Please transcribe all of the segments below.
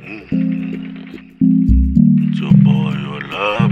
So boy, you love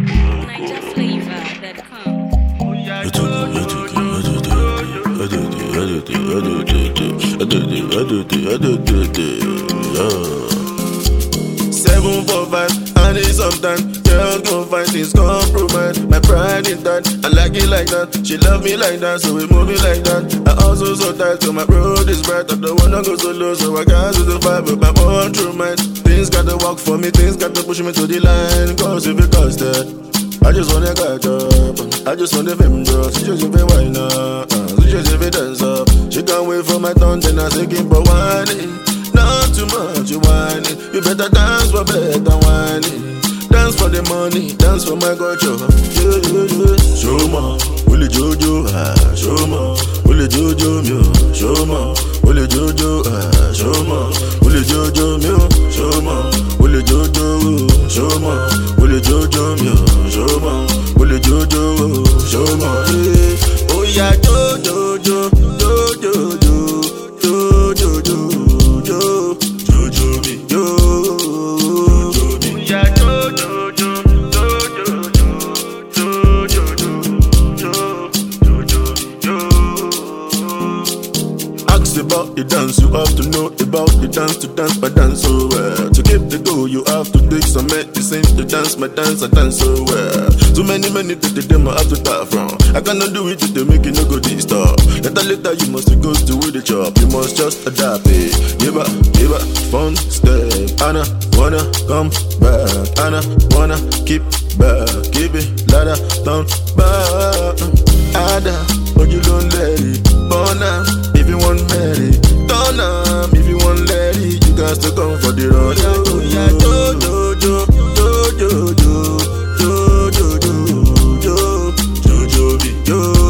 Seven, 4, 5, I need some time. Girls gon' find things compromise. My pride in that, I like it like that. She love me like that, so we move it like that. I also so tight, so my road is bright. I don't wanna go so low, so I got to the vibe with my own true mind. Things gotta work for me, things gotta push me to the line. Cause if it costs that, I just wanna catch up. I just want the fame drop. She just if it wine up, she just if it dance up. She can't wait for my turn, then I say keep for whining. Not too much, you whining. You better dance for better whining. Dance for the money, dance for my culture. Yeah, yeah, yeah. Show ma, Willie Jojo, show ma, Willie Jojo, me, show ma, Willie Jojo, show ma, Willie Jojo, me, show ma, Willie Jojo, show ma, Willie Jojo, me, show ma, Willie Jojo, show ma. Oh yeah, Jojo, Jojo, Jojo, Jojo, Jojo, Jojo, me, Jojo. About the dance, you have to know about the dance to dance my dance so well. To keep the go, you have to take some medicine to dance my dance, I dance so well. Too many to them I have to start from. I cannot do it if they make it no go this stop. Later you must go to with the chop. You must just adapt it. Give up, fun step. Anna wanna come back. Anna wanna keep back. Keep it ladder down back. Ada, but you don't let it burn out. If you want marry, turn up. If you want let it, you got to come for the road. Yeah, do, do, do, do, do, do, do, do, do, do, do, do, do, do.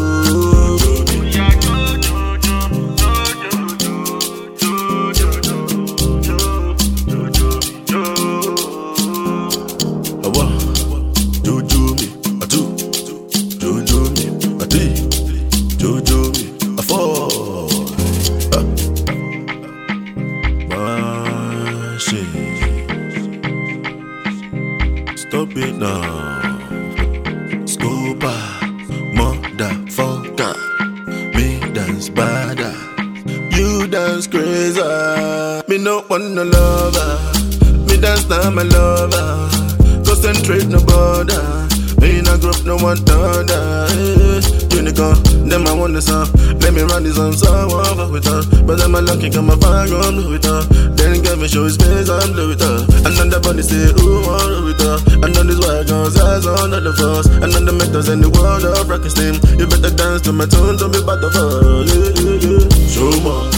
Stop it now. Scopa, motherfucker. Me dance bada. You dance crazy. Me no want no lover. Me dance time my lover. Concentrate no border. Me in a group no one other. Unicorn, them I want the song. Let me run this on so over with her. But I'm a lucky come my fire on with her. Then get me show his face, I'm do with her. And then the body say, ooh, I'm do with her. And then this white girl's eyes on the force. And then the metals in the world of rocket steam. You better dance to my tune, don't be bad of her. Yeah, yeah, yeah. Show more.